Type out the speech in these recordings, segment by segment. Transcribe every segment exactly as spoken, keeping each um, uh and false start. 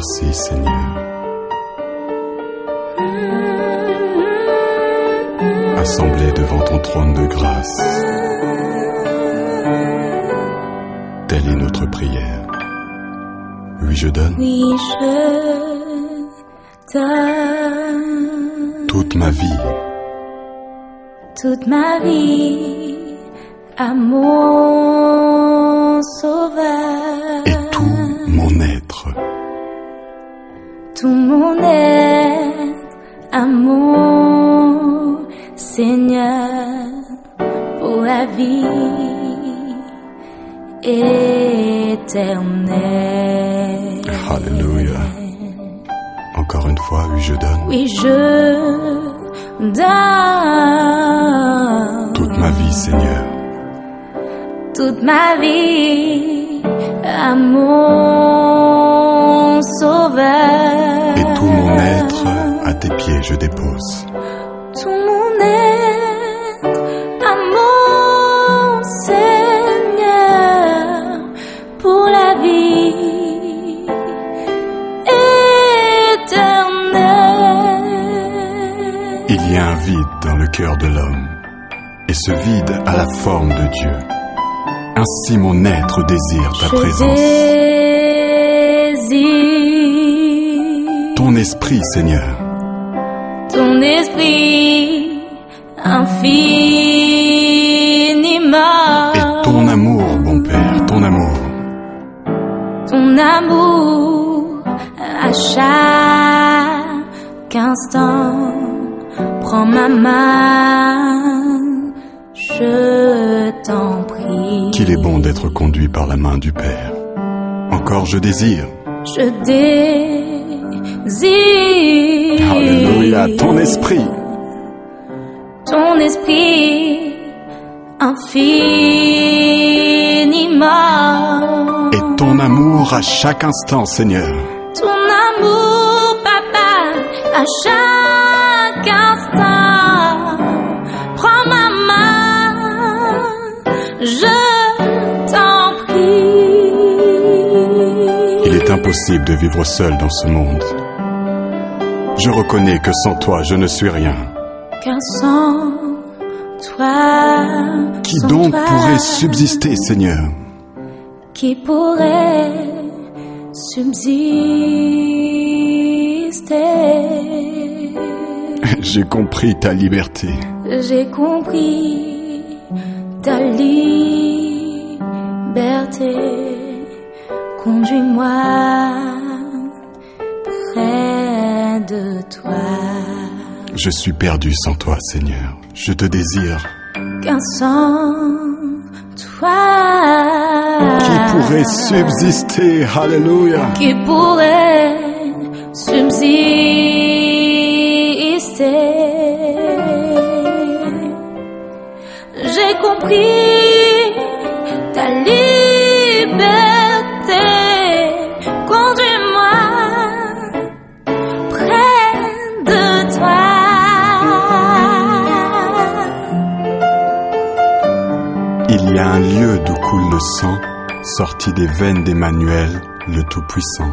Merci Seigneur. Assemblés devant ton trône de grâce, telle est notre prière. Oui, je donne. Oui, je donne toute ma vie, toute ma vie à mon Sauveur. et tout mon être, Tout mon être à mon Seigneur pour la vie éternelle. Alléluia. Encore une fois, oui, je donne Oui, je donne toute ma vie, Seigneur, toute ma vie à mon Sauveur. et tout mon être à tes pieds je dépose. Tout mon être à mon Seigneur pour la vie éternelle. Il y a un vide dans le cœur de l'homme, et ce vide a la forme de Dieu. Ainsi mon être désire ta Je présence. désire Ton esprit, Seigneur, ton esprit infiniment. et ton amour, bon Père, ton amour, Ton amour à chaque instant. Prends ma main, je t'en prie. qu'il est bon d'être conduit par la main du Père. Encore je désire, Je désire alléluia, ton esprit, ton esprit infiniment. et ton amour à chaque instant, Seigneur. Ton amour, papa, à chaque instant. Prends ma main, je t'en prie. Il est impossible de vivre seul dans ce monde. Je reconnais que sans toi, je ne suis rien. Car sans toi, Qui sans donc toi, pourrait subsister, Seigneur? qui pourrait subsister? J'ai compris ta liberté. J'ai compris ta liberté. Conduis-moi près de toi. Je suis perdu sans toi, Seigneur. Je te désire. Car sans toi, Qui pourrait subsister? Alléluia. qui pourrait subsister? J'ai compris ta liberté. Conduis-moi près de toi. Il y a un lieu d'où coule le sang, sorti des veines d'Emmanuel, le Tout-Puissant.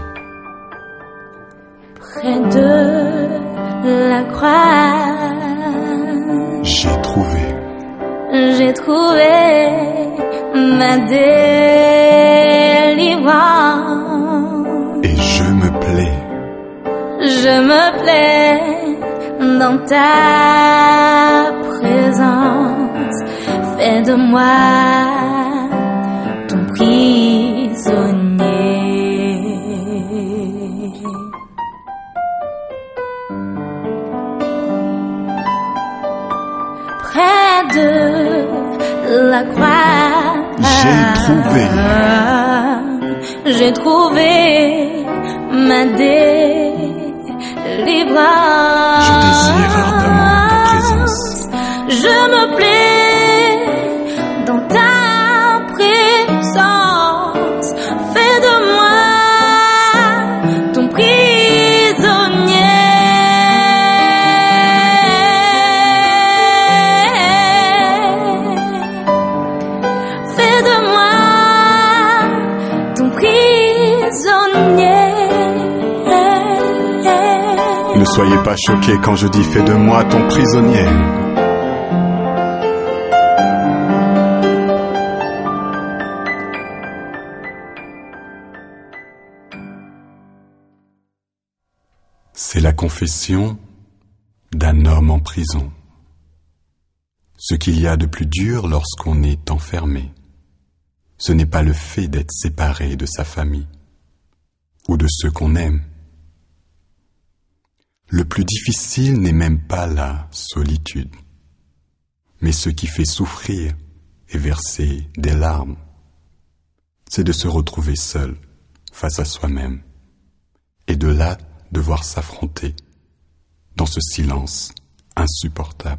Près de la croix, J'ai trouvé j'ai trouvé ma délivrance. et je me plais. Je me plais dans ta présence. Fais de moi ton prisonnier. Près de la croix, J'ai trouvé. j'ai trouvé ma délivrance. Je désire ardemment ta présence. Je me plais dans ta présence. Fais de moi ton prisonnier. Fais de moi ton prisonnier. soyez pas choqués quand je dis fais de moi ton prisonnier. C'est la confession d'un homme en prison. Ce qu'il y a de plus dur lorsqu'on est enfermé, ce n'est pas le fait d'être séparé de sa famille ou de ceux qu'on aime. Le plus difficile n'est même pas la solitude, mais ce qui fait souffrir et verser des larmes, c'est de se retrouver seul face à soi-même et de là devoir s'affronter dans ce silence insupportable.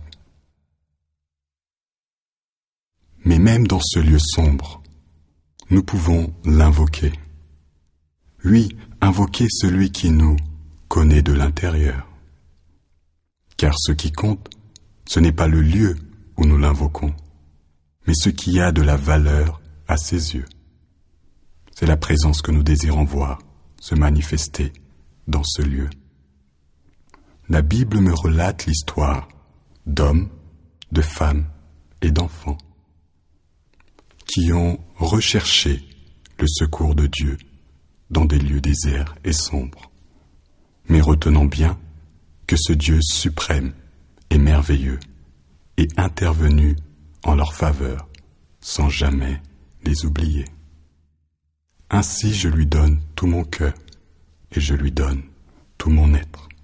Mais même dans ce lieu sombre, nous pouvons l'invoquer. Oui, invoquer celui qui nous connaît de l'intérieur. Car ce qui compte, ce n'est pas le lieu où nous l'invoquons, mais ce qui a de la valeur à ses yeux. C'est la présence que nous désirons voir se manifester dans ce lieu. La Bible me relate l'histoire d'hommes, de femmes et d'enfants qui ont recherché le secours de Dieu dans des lieux déserts et sombres. Mais retenons bien que ce Dieu suprême et merveilleux est intervenu en leur faveur sans jamais les oublier. Ainsi je lui donne tout mon cœur et je lui donne tout mon être.